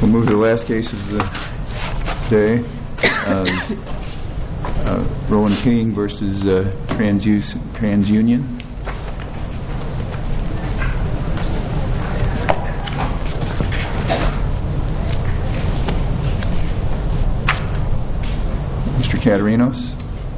We'll move to the last case of the day, Roland King versus TransUnion. Mr. Catarinos.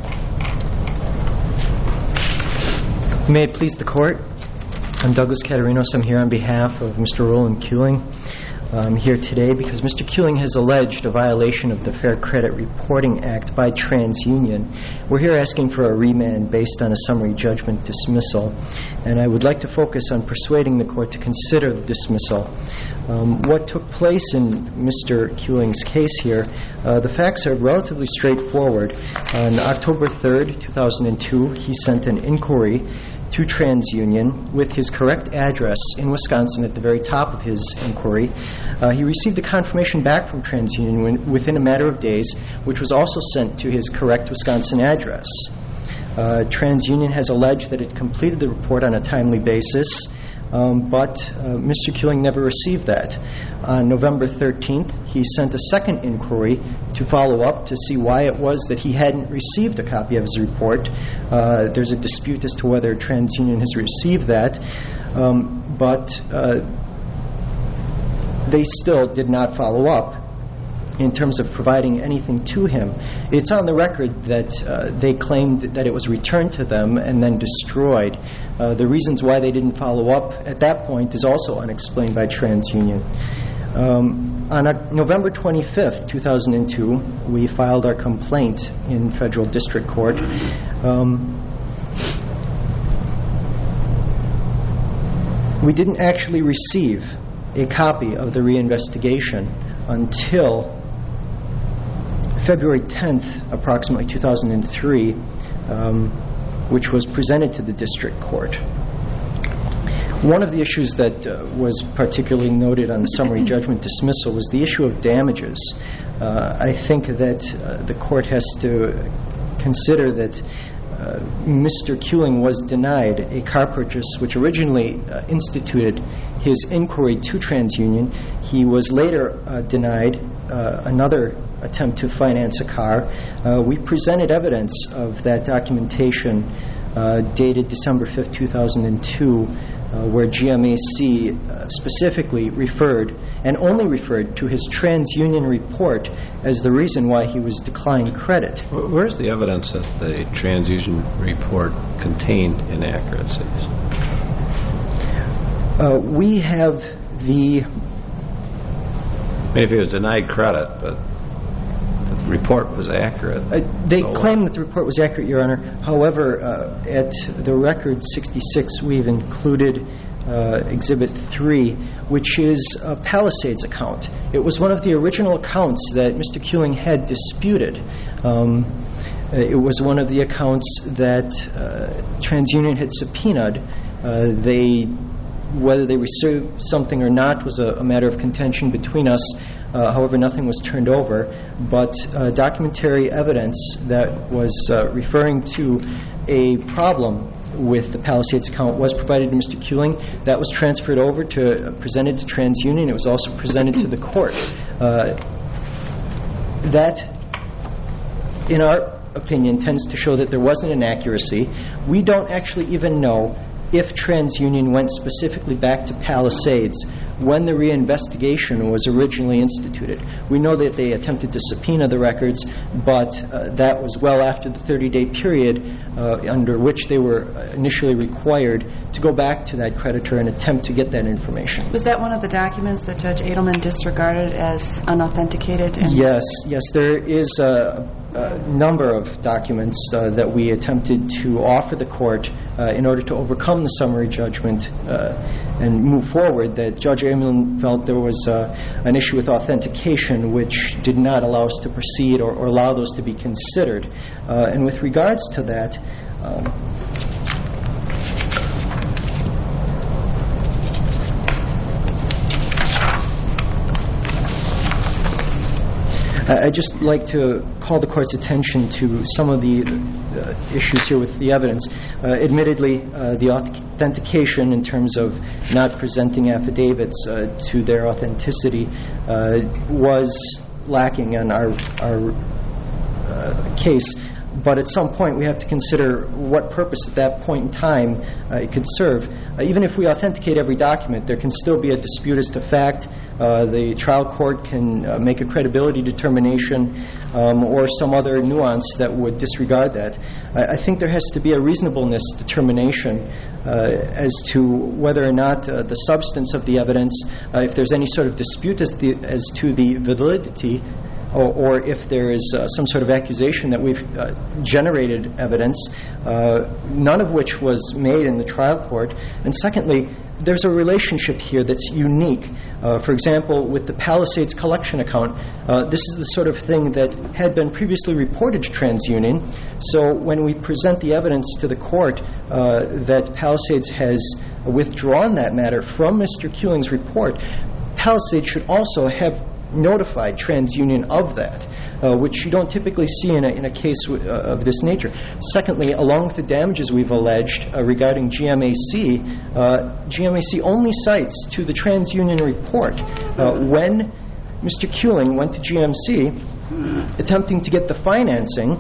May it please the Court, I'm Douglas Catarinos. I'm here on behalf of Mr. Roland Kuehling. I'm here today because Mr. Kuehling has alleged a violation of the Fair Credit Reporting Act by TransUnion. We're here asking for a remand based on a summary judgment dismissal, and I would like to focus on persuading the Court to consider the dismissal. What took place in Mr. Kuehling's case here, the facts are relatively straightforward. On October 3rd, 2002, he sent an inquiry to TransUnion with his correct address in Wisconsin at the very top of his inquiry. He received a confirmation back from TransUnion within a matter of days, which was also sent to his correct Wisconsin address. TransUnion has alleged that it completed the report on a timely basis, but Mr. Kuehling never received that. On November 13th, he sent a second inquiry to follow up to see why it was that he hadn't received a copy of his report. There's a dispute as to whether TransUnion has received that, but they still did not follow up in terms of providing anything to him. It's on the record that they claimed that it was returned to them and then destroyed. The reasons why they didn't follow up at that point is also unexplained by TransUnion. On November 25th, 2002, we filed our complaint in federal district court. We didn't actually receive a copy of the reinvestigation until February 10th, approximately 2003, which was presented to the district court. One of the issues that was particularly noted on the summary judgment dismissal was the issue of damages. I think that the court has to consider that Mr. Kuehling was denied a car purchase which originally instituted his inquiry to TransUnion. He was later denied another attempt to finance a car. We presented evidence of that documentation dated December 5th, 2002, where GMAC specifically referred and only referred to his TransUnion report as the reason why he was declined credit. Where's the evidence that the TransUnion report contained inaccuracies? We have the... Maybe he was denied credit, but the report was accurate. They claim that the report was accurate, Your Honor. However, at the record 66, we've included Exhibit 3, which is a Palisades account. It was one of the original accounts that Mr. Kuehling had disputed. It was one of the accounts that TransUnion had subpoenaed. Whether they received something or not was a matter of contention between us. However, nothing was turned over. But documentary evidence that was referring to a problem with the Palisades account was provided to Mr. Kuehling. That was transferred over presented to TransUnion. It was also presented to the court. That, in our opinion, tends to show that there was an inaccuracy. We don't actually even know if TransUnion went specifically back to Palisades when the reinvestigation was originally instituted. We know that they attempted to subpoena the records, but that was well after the 30-day period under which they were initially required to go back to that creditor and attempt to get that information. Was that one of the documents that Judge Adelman disregarded as unauthenticated? Yes. There is a number of documents that we attempted to offer the court in order to overcome the summary judgment and move forward, that Judge Adelman felt there was an issue with authentication which did not allow us to proceed or allow those to be considered. And with regards to that, I'd just like to call the Court's attention to some of the issues here with the evidence. Admittedly, the authentication in terms of not presenting affidavits to their authenticity was lacking in our case. But at some point, we have to consider what purpose at that point in time it could serve. Even if we authenticate every document, there can still be a dispute as to fact. The trial court can make a credibility determination or some other nuance that would disregard that. I think there has to be a reasonableness determination as to whether or not the substance of the evidence, if there's any sort of dispute as to the validity, or if there is some sort of accusation that we've generated evidence, none of which was made in the trial court. And secondly, there's a relationship here that's unique. For example, with the Palisades collection account, this is the sort of thing that had been previously reported to TransUnion. So when we present the evidence to the court that Palisades has withdrawn that matter from Mr. Keuling's report, Palisades should also have notified TransUnion of that, which you don't typically see in a case of this nature. Secondly, along with the damages we've alleged regarding GMAC, GMAC only cites to the TransUnion report when Mr. Keuling went to GMC attempting to get the financing.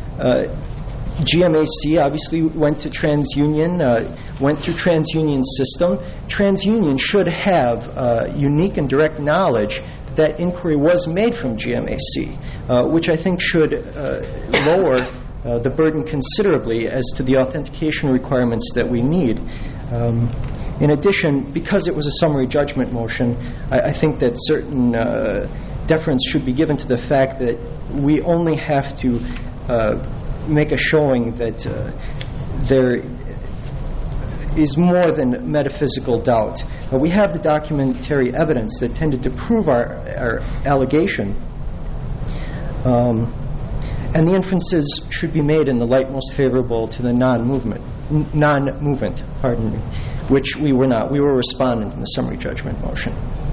GMAC obviously went to TransUnion, went through TransUnion's system. TransUnion should have unique and direct knowledge that inquiry was made from GMAC, which I think should lower the burden considerably as to the authentication requirements that we need. In addition, because it was a summary judgment motion, I think that certain deference should be given to the fact that we only have to make a showing that there is more than metaphysical doubt. We have the documentary evidence that tended to prove our allegation, and the inferences should be made in the light most favorable to the non-movement, which we were not. We were a respondent in the summary judgment motion.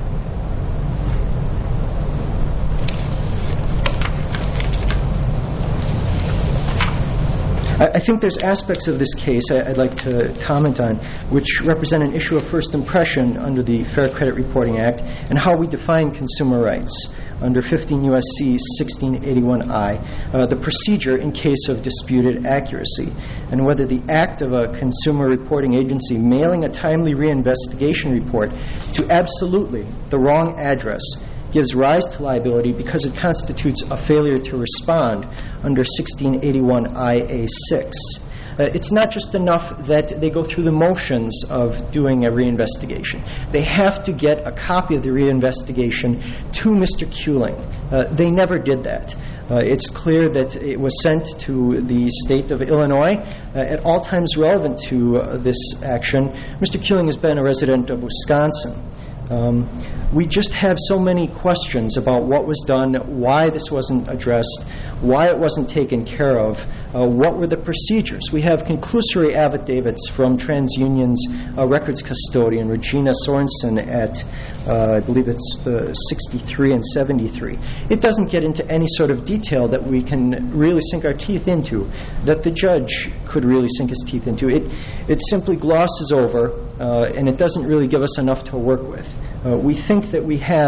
I think there's aspects of this case I'd like to comment on which represent an issue of first impression under the Fair Credit Reporting Act and how we define consumer rights under 15 U.S.C. 1681I, the procedure in case of disputed accuracy, and whether the act of a consumer reporting agency mailing a timely reinvestigation report to absolutely the wrong address gives rise to liability because it constitutes a failure to respond under 1681IA6. It's not just enough that they go through the motions of doing a reinvestigation. They have to get a copy of the reinvestigation to Mr. Keuling. They never did that. It's clear that it was sent to the state of Illinois at all times relevant to this action. Mr. Keuling has been a resident of Wisconsin. We just have so many questions about what was done, why this wasn't addressed, why it wasn't taken care of, what were the procedures. We have conclusory affidavits from TransUnion's records custodian, Regina Sorensen, at, I believe it's 63 and 73. It doesn't get into any sort of detail that we can really sink our teeth into, that the judge could really sink his teeth into. It simply glosses over, and it doesn't really give us enough to work with. We think that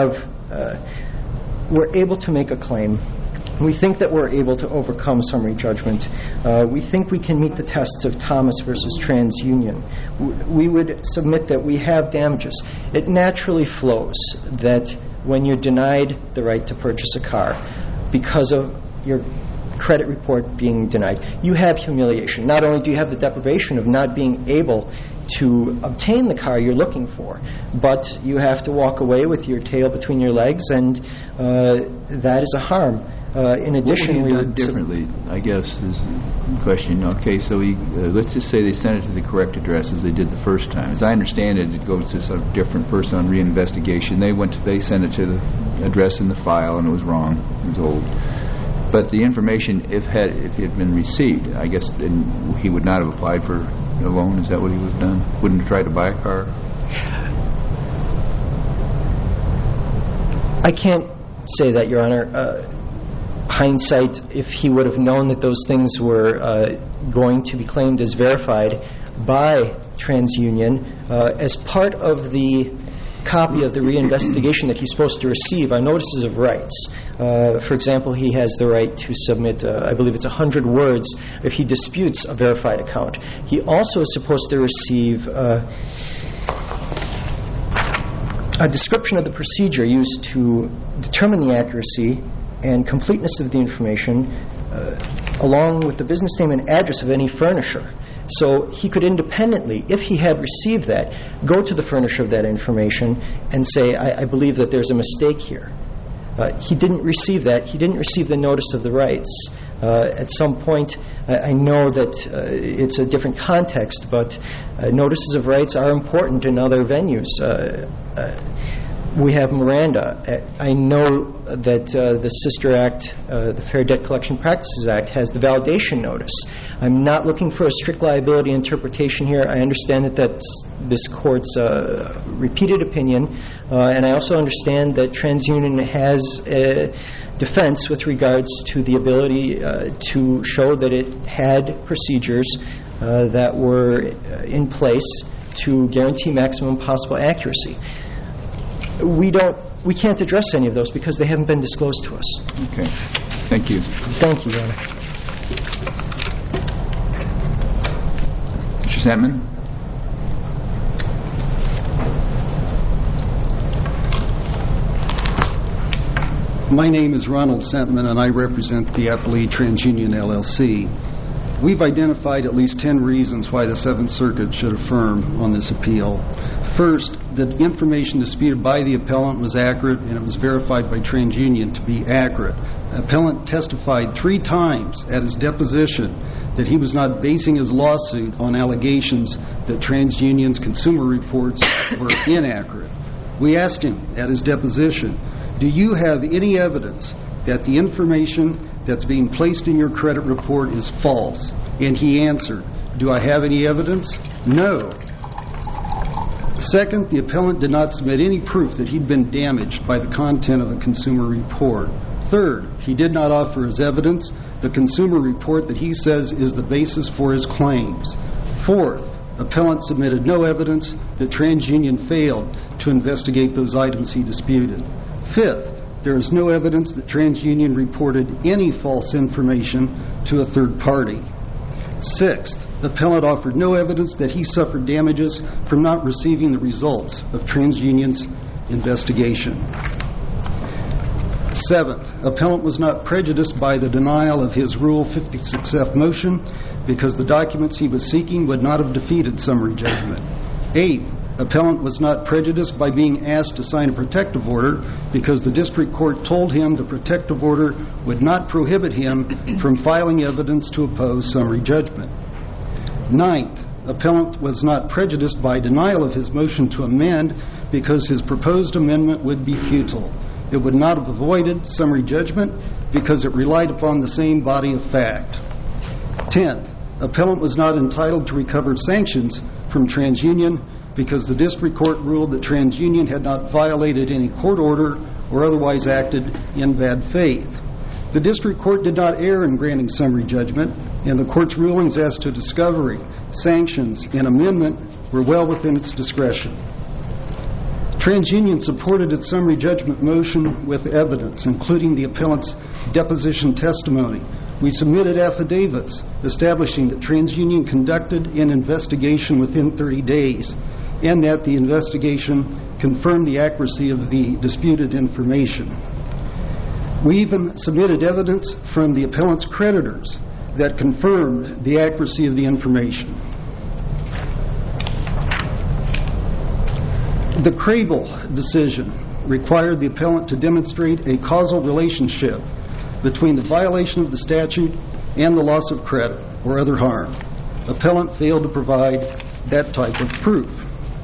we're able to make a claim. We think that we're able to overcome summary judgment. We think we can meet the tests of Thomas versus TransUnion. We would submit that we have damages. It naturally flows that when you're denied the right to purchase a car because of your credit report being denied, you have humiliation. Not only do you have the deprivation of not being able to obtain the car you're looking for, but you have to walk away with your tail between your legs, and that is a harm. In addition, what would you have done differently, I guess, is the question. Okay, so let's just say they sent it to the correct address as they did the first time. As I understand it, it goes to some different person on reinvestigation. They sent it to the address in the file, and it was wrong. It was old. But the information, if it had been received, I guess then he would not have applied for a loan. Is that what he would have done? Wouldn't have tried to buy a car? I can't say that, Your Honor. hindsight, if he would have known that those things were going to be claimed as verified by TransUnion, as part of the copy of the reinvestigation that he's supposed to receive are notices of rights. For example, he has the right to submit, I believe it's 100 words if he disputes a verified account. He also is supposed to receive a description of the procedure used to determine the accuracy and completeness of the information, along with the business name and address of any furnisher. So he could independently, if he had received that, go to the furnisher of that information and say, I believe that there's a mistake here. He didn't receive that. He didn't receive the notice of the rights. At some point, I know that it's a different context, but notices of rights are important in other venues. We have Miranda. I know that the Sister Act, the Fair Debt Collection Practices Act, has the validation notice. I'm not looking for a strict liability interpretation here. I understand that that's this Court's repeated opinion, and I also understand that TransUnion has a defense with regards to the ability to show that it had procedures that were in place to guarantee maximum possible accuracy. We can't address any of those because they haven't been disclosed to us. Okay. Thank you. Thank you, Your Honor. Mr. Santman? My name is Ronald Sentman, and I represent the appellee TransUnion LLC. We've identified at least 10 reasons why the Seventh Circuit should affirm on this appeal. First, the information disputed by the appellant was accurate, and it was verified by TransUnion to be accurate. The appellant testified 3 times at his deposition that he was not basing his lawsuit on allegations that TransUnion's consumer reports were inaccurate. We asked him at his deposition, do you have any evidence that the information that's being placed in your credit report is false? And he answered, do I have any evidence? No. Second, the appellant did not submit any proof that he'd been damaged by the content of a consumer report. Third, he did not offer as evidence the consumer report that he says is the basis for his claims. Fourth, appellant submitted no evidence that TransUnion failed to investigate those items he disputed. Fifth, there is no evidence that TransUnion reported any false information to a third party. Sixth, the appellant offered no evidence that he suffered damages from not receiving the results of TransUnion's investigation. Seventh, appellant was not prejudiced by the denial of his Rule 56F motion because the documents he was seeking would not have defeated summary judgment. Eighth, appellant was not prejudiced by being asked to sign a protective order because the district court told him the protective order would not prohibit him from filing evidence to oppose summary judgment. Ninth, appellant was not prejudiced by denial of his motion to amend because his proposed amendment would be futile. It would not have avoided summary judgment because it relied upon the same body of fact. 10th, appellant was not entitled to recover sanctions from TransUnion because the district court ruled that TransUnion had not violated any court order or otherwise acted in bad faith. The district court did not err in granting summary judgment, and the court's rulings as to discovery, sanctions, and amendment were well within its discretion. TransUnion supported its summary judgment motion with evidence, including the appellant's deposition testimony. We submitted affidavits establishing that TransUnion conducted an investigation within 30 days and that the investigation confirmed the accuracy of the disputed information. We even submitted evidence from the appellant's creditors that confirmed the accuracy of the information. The Crable decision required the appellant to demonstrate a causal relationship between the violation of the statute and the loss of credit or other harm. Appellant failed to provide that type of proof.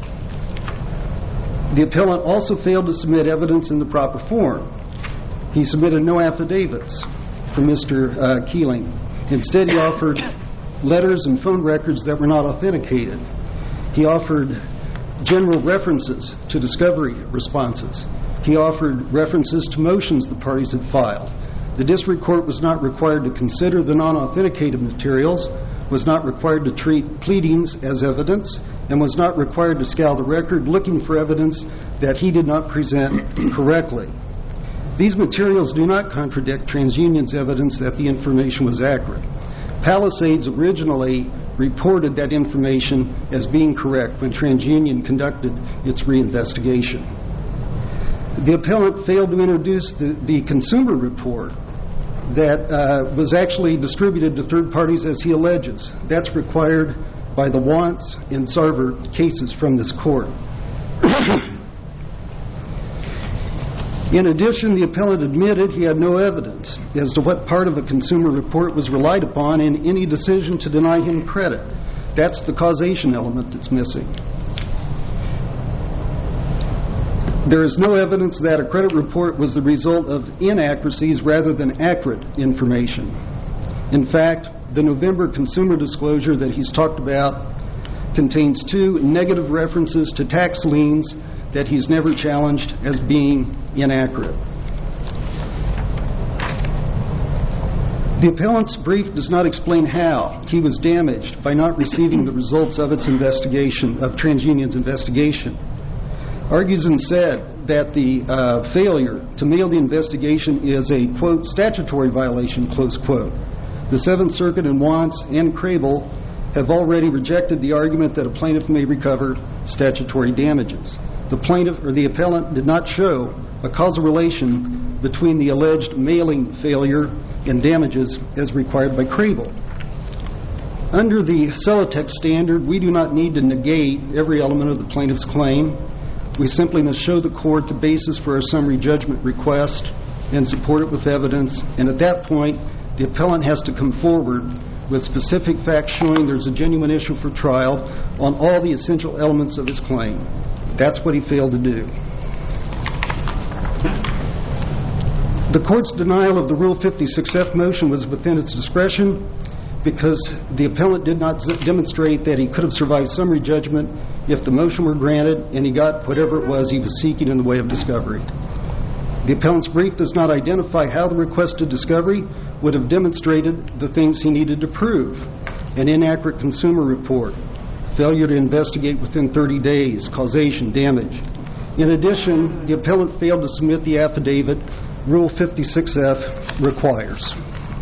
The appellant also failed to submit evidence in the proper form. He submitted no affidavits from Mr. Keeling. Instead, he offered letters and phone records that were not authenticated. He offered general references to discovery responses. He offered references to motions the parties had filed. The district court was not required to consider the non-authenticated materials, was not required to treat pleadings as evidence, and was not required to scour the record looking for evidence that he did not present correctly. These materials do not contradict TransUnion's evidence that the information was accurate. Palisades originally reported that information as being correct when TransUnion conducted its reinvestigation. The appellant failed to introduce the consumer report that was actually distributed to third parties as he alleges. That's required by the Wants and Sarver cases from this court. In addition, the appellant admitted he had no evidence as to what part of the consumer report was relied upon in any decision to deny him credit. That's the causation element that's missing. There is no evidence that a credit report was the result of inaccuracies rather than accurate information. In fact, the November consumer disclosure that he's talked about contains 2 negative references to tax liens that he's never challenged as being inaccurate. The appellant's brief does not explain how he was damaged by not receiving the results of its investigation, of TransUnion's investigation. Argues and said that the failure to mail the investigation is a, quote, statutory violation, close quote. The Seventh Circuit in Wants and Crable have already rejected the argument that a plaintiff may recover statutory damages. The plaintiff or the appellant did not show a causal relation between the alleged mailing failure and damages as required by Crable. Under the Celotex standard, we do not need to negate every element of the plaintiff's claim. We simply must show the court the basis for a summary judgment request and support it with evidence. And at that point, the appellant has to come forward with specific facts showing there's a genuine issue for trial on all the essential elements of his claim. That's what he failed to do. The court's denial of the Rule 56F motion was within its discretion because the appellant did not demonstrate that he could have survived summary judgment if the motion were granted and he got whatever it was he was seeking in the way of discovery. The appellant's brief does not identify how the requested discovery would have demonstrated the things he needed to prove: an inaccurate consumer report, failure to investigate within 30 days, causation, damage. In addition, the appellant failed to submit the affidavit Rule 56F requires.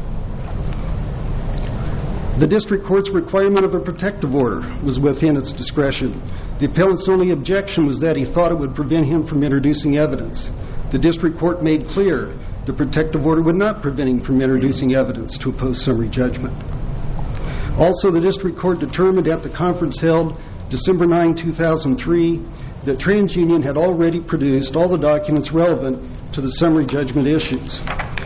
The district court's requirement of a protective order was within its discretion. The appellant's only objection was that he thought it would prevent him from introducing evidence. The district court made clear the protective order would not prevent him from introducing evidence to oppose summary judgment. Also, the district court determined at the conference held December 9, 2003, that TransUnion had already produced all the documents relevant to the summary judgment issues.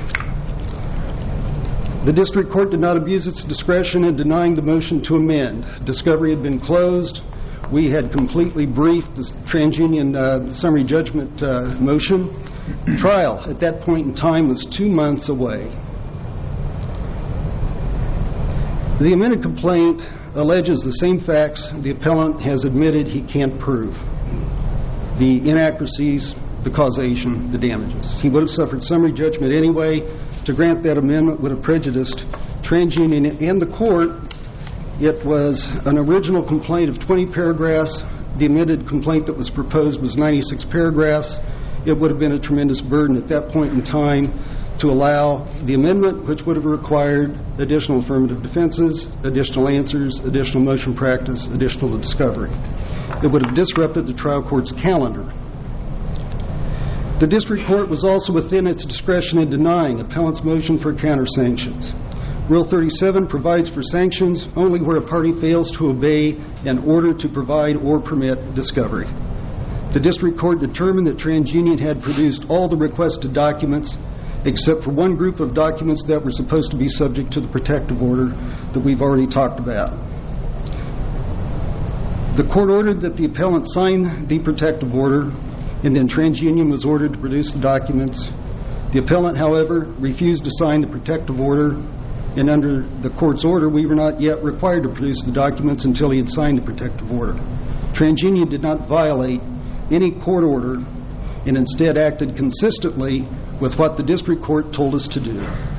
The district court did not abuse its discretion in denying the motion to amend. Discovery had been closed. We had completely briefed the TransUnion summary judgment motion. Trial at that point in time was 2 months away. The amended complaint alleges the same facts the appellant has admitted he can't prove: the inaccuracies, the causation, the damages. He would have suffered summary judgment anyway. To grant that amendment would have prejudiced TransUnion and the court. It was an original complaint of 20 paragraphs. The amended complaint that was proposed was 96 paragraphs. It would have been a tremendous burden at that point in time to allow the amendment, which would have required additional affirmative defenses, additional answers, additional motion practice, additional discovery. It would have disrupted the trial court's calendar. The district court was also within its discretion in denying appellant's motion for counter-sanctions. Rule 37 provides for sanctions only where a party fails to obey an order to provide or permit discovery. The district court determined that TransUnion had produced all the requested documents except for one group of documents that were supposed to be subject to the protective order that we've already talked about. The court ordered that the appellant sign the protective order, and then TransUnion was ordered to produce the documents. The appellant, however, refused to sign the protective order, and under the court's order, we were not yet required to produce the documents until he had signed the protective order. TransUnion did not violate any court order and instead acted consistently with what the district court told us to do.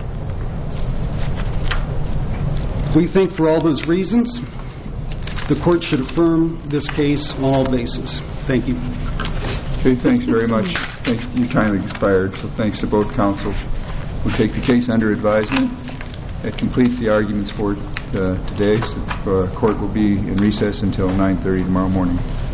We think for all those reasons, the court should affirm this case on all bases. Thank you. Okay, thanks very much. Thanks. Your time expired, so thanks to both counsels. We'll take the case under advisement. That completes the arguments for today. So, court will be in recess until 9:30 tomorrow morning.